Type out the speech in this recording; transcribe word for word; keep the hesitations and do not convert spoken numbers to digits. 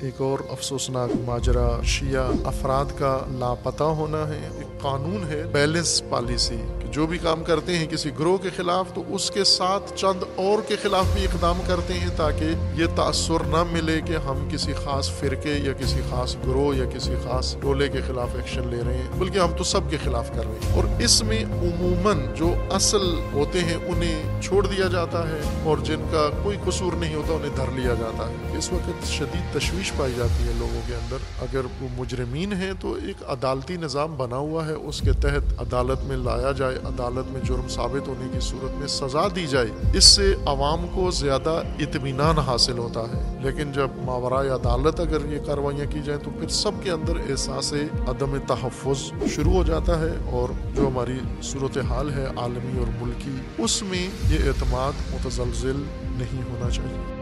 एक और अफसोसनाक माजरा शिया अफराद का लापता होना है। एक कानून है बैलेंस पॉलिसी, जो भी काम करते हैं किसी ग्रोह के खिलाफ तो उसके साथ चंद और के खिलाफ भी इकदाम करते हैं ताकि ये तासुर न मिले कि हम किसी खास फिरके या किसी खास ग्रोह या किसी खास टोले के खिलाफ एक्शन ले रहे हैं, बल्कि हम तो सब के खिलाफ कर रहे हैं। और इसमें उमूमन जो असल होते हैं उन्हें छोड़ दिया जाता है और जिनका कोई कसूर नहीं होता उन्हें धर लिया जाता है। इस वक्त शदीद तशवीश पाई जाती है लोगों के अंदर। अगर वो मुजरिमीन हैं तो एक अदालती निज़ाम बना हुआ है, उसके तहत अदालत में लाया जाए, अदालत में जुर्म साबित होने की सूरत में सजा दी जाए। इससे अवाम को ज्यादा इत्मीनान हासिल होता है। लेकिन जब मावराए अदालत अगर ये कार्रवाइयाँ की जाए तो फिर सबके अंदर एहसास अदम तहफ़्फ़ुज़ शुरू हो जाता है और जो हमारी सूरत हाल है आलमी और मुल्की, उसमें ये एतमाद मुतज़लज़िल नहीं होना चाहिए।